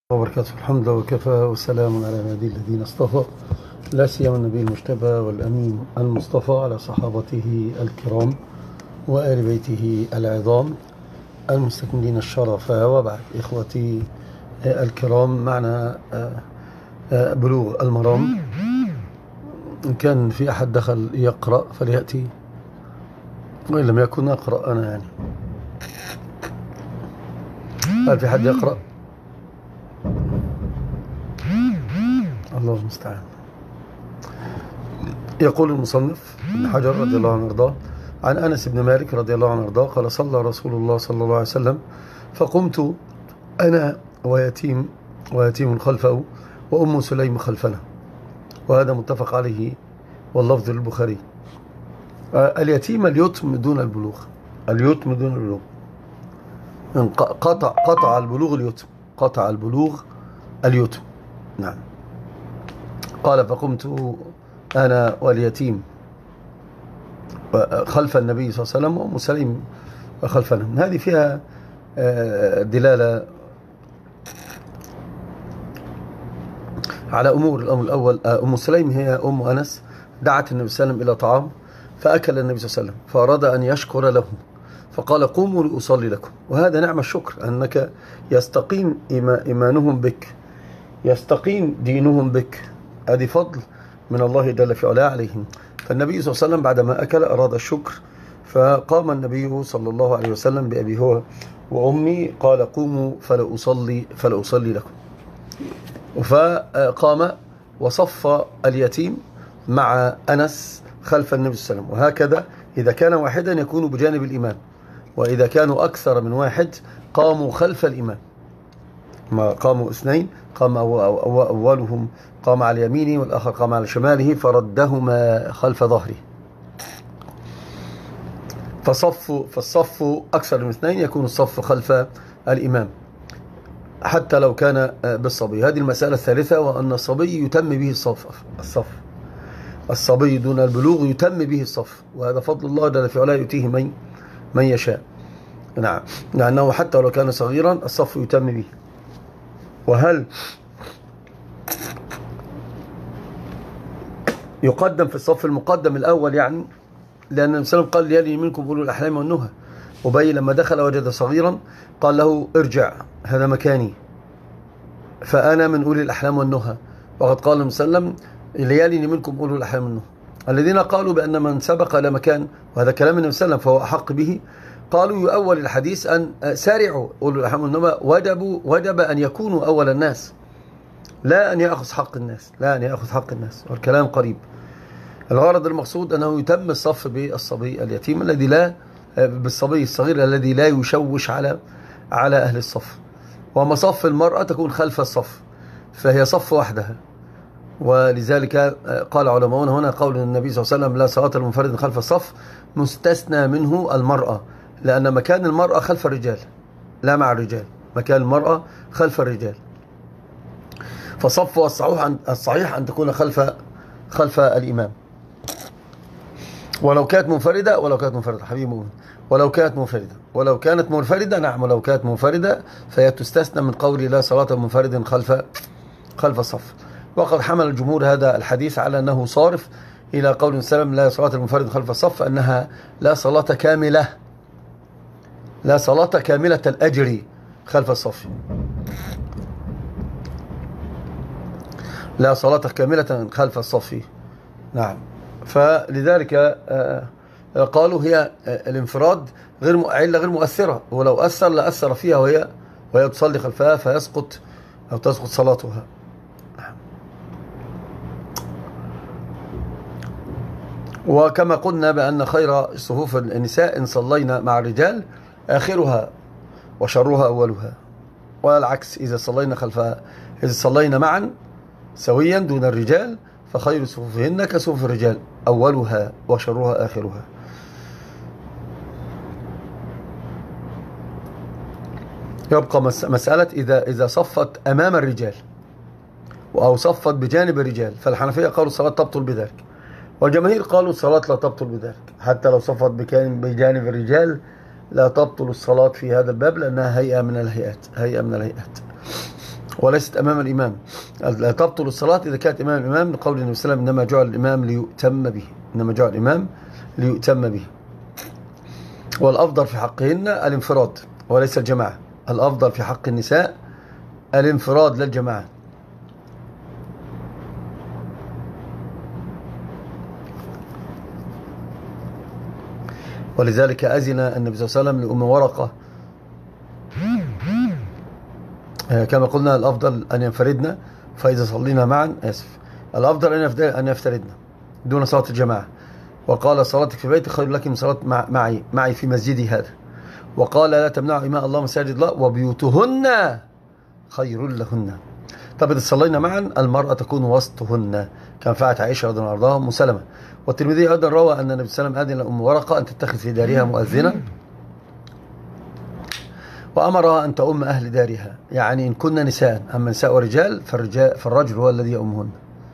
وبركاته. الحمد لله وكفى وسلام على عباده الذين اصطفى، لا سيما النبي المجتبى والأمين المصطفى على صحابته الكرام وآل بيته العظام المستكملين الشرف. وبعد إخوتي الكرام، معنا بلوغ المرام. إن كان في أحد دخل يقرأ فليأتي، وإن لم يكن أقرأ أنا. يعني هل في حد يقرأ؟ الله المستعان. يقول المصنف ابن حجر رضي الله عنه وارضاه عن أنس بن مالك رضي الله عنه وارضاه قال: صلى رسول الله صلى الله عليه وسلم فقمت أنا ويتيم خلفه وأم سليم خلفنا. وهذا متفق عليه واللفظ للبخاري. اليتيم اليتم دون البلوغ، اليتم دون البلوغ. قطع البلوغ اليتم، قطع البلوغ اليتم. نعم. قال: فقمت أنا واليتيم خلف النبي صلى الله عليه وسلم وأم سليم خلفنا. هذه فيها دلالة على أمور. الأمر الأول، أم سليم هي أم أنس، دعت النبي صلى الله عليه وسلم إلى طعام فأكل النبي صلى الله عليه وسلم، فأراد أن يشكر له فقال: قوموا لأصلي لكم. وهذا نعم الشكر، أنك يستقيم إيمانهم بك، يستقيم دينهم بك. هذه فضل من الله جل في علاه عليهم. فالنبي صلى الله عليه وسلم بعدما أكل أراد الشكر، فقام النبي صلى الله عليه وسلم بأبي هو وأمي قال: قوموا فلأصلي لكم. فقام وصف اليتيم مع أنس خلف النبي صلى الله عليه وسلم. وهكذا إذا كان واحدا يكون بجانب الإمام، وإذا كانوا أكثر من واحد قاموا خلف الإمام. ما قاموا اثنين، قام أولهم قام على يمينه والآخر قام على شماله فردهما خلف ظهره. فالصف أكثر من اثنين يكون الصف خلف الإمام حتى لو كان بالصبي. هذه المسألة الثالثة، وأن الصبي يتم به الصف. الصبي دون البلوغ يتم به الصف، وهذا فضل الله جل في علاه يؤتيه من يشاء. نعم، لأنه حتى لو كان صغيرا الصف يتم به. وهل يقدم في الصف المقدم الأول؟ يعني لأن النبي صلى الله عليه وسلم قال: يلي منكم أولو الأحلام والنهى. أبي لما دخل وجد صغيرا قال له: ارجع، هذا مكاني، فأنا من أولي الأحلام والنهى. وقد قال النبي صلى الله عليه وسلم: ليالي منكم أولو الأحلام والنهى. الذين قالوا بأن من سبق إلى مكان، وهذا كلام النبي صلى الله عليه وسلم فهو أحق به، قالوا يؤول الحديث أن سارعوا أولو الأحلام والنهى، وجب أن يكونوا أول الناس، لا أن يأخذ حق الناس، لا أن يأخذ حق الناس. والكلام قريب. الغرض المقصود أنه يتم الصف بالصبي اليتيم الذي لا، بالصبي الصغير الذي لا يشوش على أهل الصف. ومصف المرأة تكون خلف الصف، فهي صف وحدها. ولذلك قال علماؤنا هنا قول النبي صلى الله عليه وسلم: لا صلاة لمنفرد خلف الصف، مستثنى منه المرأة، لأن مكان المرأة خلف الرجال لا مع الرجال، مكان المرأة خلف الرجال. فصف الصحيح أن تكون خلف الإمام، ولو كانت منفردة حبيبي مؤمن، ولو كانت منفردة نعم، ولو كانت منفردة فهي تستثنى من قول لا صلاة منفرد خلف الصف. وقد حمل الجمهور هذا الحديث على أنه صارف إلى قول السلام: لا صلاة المنفرد خلف الصف، أنها لا صلاة كاملة، لا صلاة كاملة الأجر خلف الصف، لا صلاة كاملة خلف الصف. نعم. فلذلك قالوا هي الانفراد علة غير مؤثرة، ولو أثر لأثر فيها وهي تصلي خلفها فيسقط أو تسقط صلاتها. وكما قلنا بأن خير صفوف النساء إن صلينا مع الرجال آخرها وشرها أولها، والعكس، إذا صلينا معا سويا دون الرجال فخير صفوفهن كصفوف الرجال أولها وشرها آخرها. يبقى مسألة إذا صفت أمام الرجال أو صفت بجانب الرجال، فالحنفية قالوا الصلاة تبطل بذلك، والجماهير قالوا الصلاة لا تبطل بذلك، حتى لو صفت بجانب الرجال لا تبطل الصلاة في هذا الباب، لأنها هيئة من الهيئات. وليست أمام الإمام. تبطل الصلاة إذا كانت أمام الإمام، لقول النبي صلى الله عليه وسلم إنما جعل الإمام ليؤتم به، إنما جعل الإمام ليؤتم به. والأفضل في حقهن الانفراد وليس الجماعة. الأفضل في حق النساء الانفراد لا الجماعة. ولذلك أذن النبي صلى الله عليه وسلم لأم ورقة كما قلنا الأفضل أن ينفردنا، فإذا صلينا معا الأفضل أن يفتردنا دون صلاة الجماعة. وقال صلاتك في بيتك خير لك من صلاة معي في مسجدي هذا. وقال لا تمنعوا إماء الله مساجد الله وبيوتهن خير لهن. طب إذا صلينا معا المرأة تكون وسطهن كما فعلت عائشة رضي الله عنها أم سلمة. والترمذي أيضا روى أن النبي صلى الله عليه وسلم أذن لأم ورقة أن تتخذ في دارها مؤذنا وأمرها أن تؤم أهل دارها، يعني إن كنا نساء. أما نساء ورجال فالرجل هو الذي يؤمهن.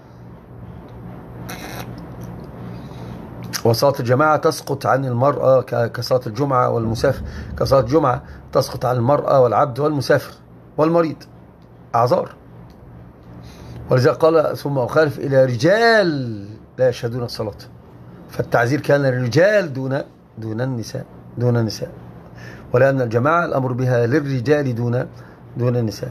وصلاة الجماعة تسقط عن المرأة كصلاة الجمعة والمسافر، كصلاة الجمعة تسقط عن المرأة والعبد والمسافر والمريض أعذار. ولذلك قال ثم أخالف إلى رجال لا يشهدون الصلاة، فالتعزير كان للرجال دون النساء، ولأن الجماعة الأمر بها للرجال دون النساء.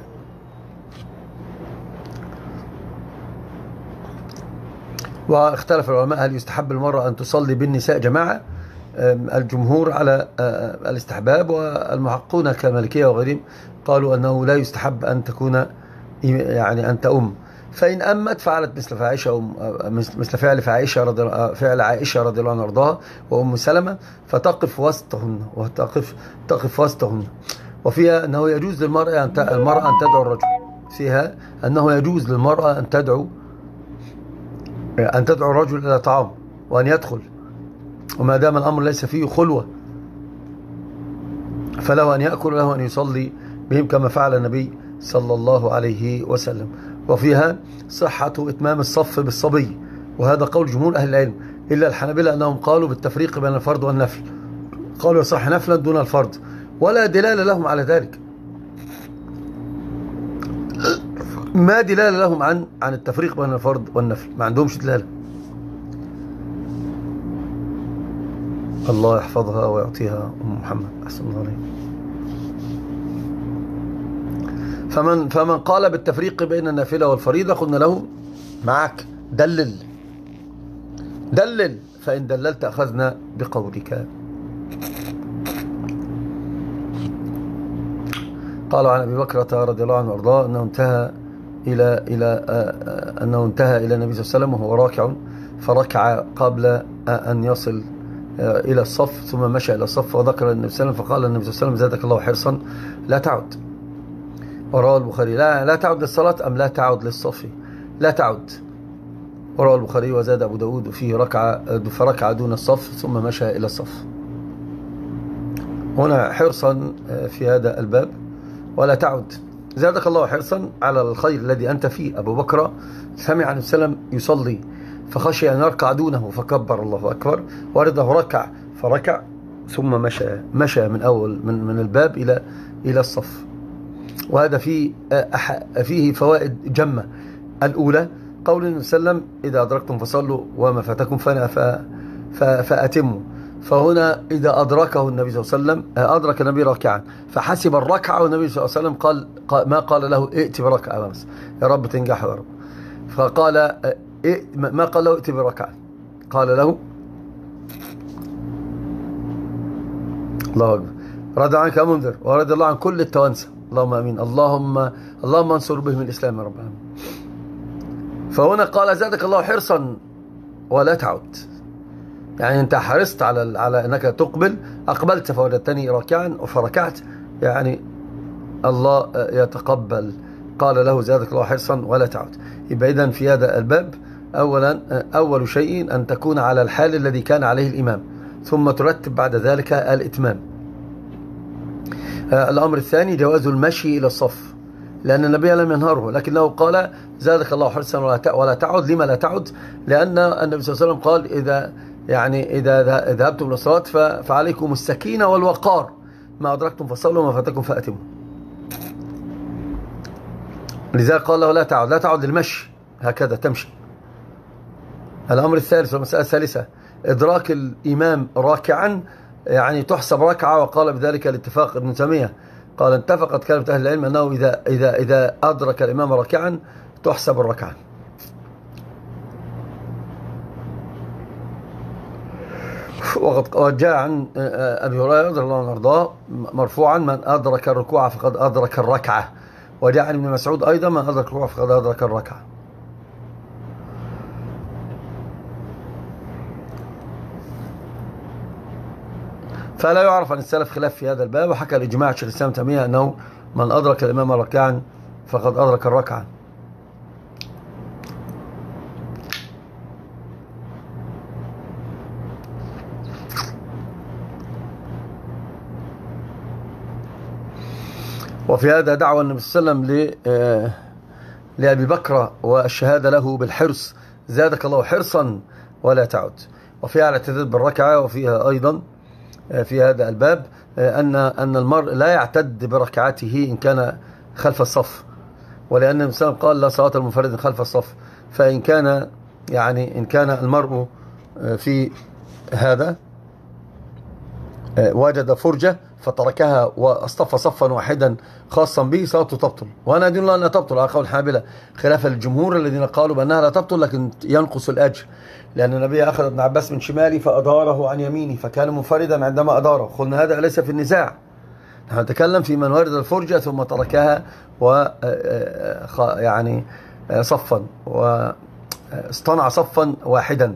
واختلف العلماء هل يستحب المرأة أن تصلي بالنساء جماعة. الجمهور على الاستحباب، والمحققون كالمالكية وغيرهم قالوا أنه لا يستحب أن تكون يعني أن تؤم. فإن أمت فعلت مثل فعل عائشة رضي الله عنها وارضاها وأم سلمة، فتقف وسطهن تقف وسطهن. وفيها أنه يجوز للمرأة أن تدعو الرجل، فيها أنه يجوز للمرأة أن تدعو الرجل إلى طعام وأن يدخل، وما دام الأمر ليس فيه خلوة فله أن يأكل وله أن يصلي بهم كما فعل النبي صلى الله عليه وسلم. وفيها صحة إتمام الصف بالصبي، وهذا قول جمهور أهل العلم إلا الحنابلة أنهم قالوا بالتفريق بين الفرض والنفل، قالوا يصح نفلا دون الفرض، ولا دلالة لهم على ذلك. ما دلالة لهم عن التفريق بين الفرض والنفل، ما عندهمش دلالة. الله يحفظها ويعطيها أم محمد أحسن الله عليه. فمن قال بالتفريق بين النافلة والفريضة قلنا له معك دلل، فإن دللت أخذنا بقولك. قالوا عن أبي بكرة رضي الله عنه وارضاه أنه انتهى إلى النبي صلى الله عليه وسلم وهو راكع، فركع قبل أن يصل إلى الصف ثم مشى إلى الصف، وذكر النبي صلى الله عليه وسلم فقال النبي صلى الله عليه وسلم زادك الله حرصا لا تعد. وروى البخاري لا تعد للصلاة أم لا تعد للصف، لا تعد. وروى البخاري وزاد أبو داود فيه فركع دون الصف ثم مشى إلى الصف. هنا حرصا في هذا الباب ولا تعد. زادك الله حرصا على الخير الذي أنت فيه. أبو بكر سمع النبي صلى الله عليه وسلم يصلي فخشي أن يركع دونه فكبر الله أكبر، ورده ركع فركع ثم مشى من أول من الباب إلى الصف. وهذا فيه فوائد جمة. الأولى قول النبي صلى الله عليه وسلم إذا أدركتم فصلوا وما فاتكم فأتموا. فهنا إذا أدركه النبي صلى الله عليه وسلم أدرك النبي راكعا فحسب الركعة، والنبي صلى الله عليه وسلم ما قال له ائت بركعة بس يا رب تنجح يا رب، فقال ما قال له ائت بركعة، قال له الله أكبر رضي عنك يا منذر ورضي الله عن كل التوانسة اللهم امين، اللهم انصر بهم الاسلام يا رب العالمين. فهنا قال زادك الله حرصا ولا تعد، يعني انت حرصت على انك تقبل، اقبلت فوجدتني راكعا فركعت، يعني الله يتقبل. قال له زادك الله حرصا ولا تعد. يبقى اذا في هذا الباب اول شيء ان تكون على الحال الذي كان عليه الامام، ثم ترتب بعد ذلك الاتمام. الأمر الثاني جواز المشي إلى الصف، لأن النبي لم ينهره، لكنه قال زادك الله حرصا ولا تعد. لما لا تعد؟ لأن النبي صلى الله عليه وسلم قال إذا ذهبتم إلى الصلاة فعليكم السكينة والوقار، ما أدركتم فصلوا وما فاتكم فأتموا. لذلك قال له لا تعد، لا تعد للمشي، هكذا تمشي. الأمر الثالث والمسألة الثالثة إدراك الإمام راكعا يعني تحسب ركعة، وقال بذلك الاتفاق ابن تيمية، قال اتفقت كلمة أهل العلم أنه إذا أدرك الإمام راكعا تحسب الركعة. وقد جاء عن أبي هريرة رضي الله عنه وارضاه مرفوعا من أدرك الركوع فقد أدرك الركعة، وجاء عن ابن مسعود أيضا من أدرك الركوع فقد أدرك الركعة. فلا يعرف عن السلف خلاف في هذا الباب، وحكى الإجماع شيخ الإسلام ابن تيمية أنه من أدرك الإمام ركعا فقد أدرك الركعة. وفي هذا دعوة النبي صلى الله عليه وسلم لأبي بكر والشهادة له بالحرص، زادك الله حرصا ولا تعد. وفيها الاعتداد بالركعة، وفيها أيضا في هذا الباب أن المرء لا يعتد بركعته إن كان خلف الصف، ولأن النبي صلى الله عليه وسلم قال لا صلاة المنفرد خلف الصف. فإن كان إن كان المرء في هذا وجد فرجة فتركها واصطف صفا واحدا خاصا به صلاته تبطل، وانا ادين الله انها تبطل على قول الحنابلة، خلافا للجمهور الذين قالوا بانها لا تبطل لكن ينقص الاجر، لان النبي اخذ ابن عباس من شماله فاداره عن يمينه فكان منفردا عندما اداره. قلنا هذا ليس في النزاع، نحن نتكلم في من ورد الفرجة ثم تركها و صفا واصطنع صفا واحدا،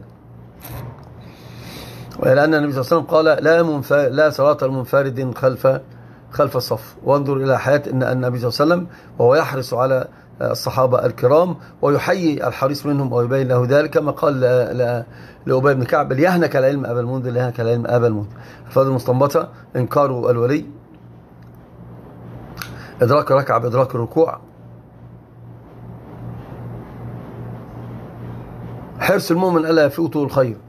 لأن النبي صلى الله عليه وسلم قال لا صلاة المنفرد خلف الصف. وانظر إلى حياة أن النبي صلى الله عليه وسلم وهو يحرص على الصحابة الكرام ويحيي الحريص منهم ويبين له ذلك، كما قال لأبي بن كعب ليهنك العلم أبا المنذر، ليهنك العلم أبا المنذر. الفائدة المستنبطة إنكار الولي إدراك الركعة بإدراك الركوع، حرص المؤمن ألا يفوته الخير،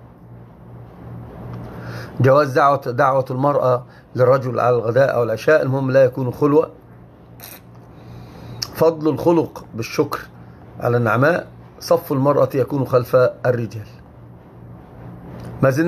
جواز دعوة المرأة للرجل على الغداء أو العشاء، المهم لا يكون خلوة، فضل الخلق بالشكر على النعماء، صف المرأة يكون خلف الرجال. ما زلنا